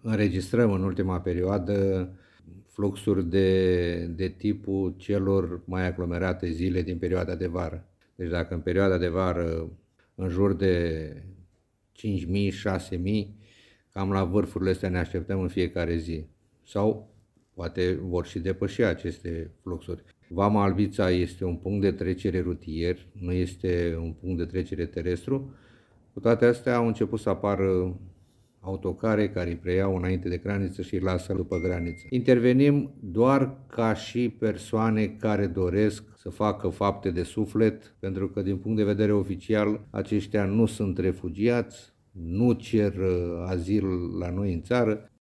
înregistrăm în ultima perioadă fluxuri de tipul celor mai aglomerate zile din perioada de vară. Deci dacă în perioada de vară în jur de 5.000, 6.000, cam la vârfurile astea ne așteptăm în fiecare zi. Sau poate vor și depăși aceste fluxuri. Vama Albița este un punct de trecere rutier, nu este un punct de trecere terestru. Cu toate astea au început să apară autocare care îi preiau înainte de graniță și îi lasă după graniță. Intervenim doar ca și persoane care doresc să facă fapte de suflet, pentru că din punct de vedere oficial aceștia nu sunt refugiați, nu cer azil la noi în țară,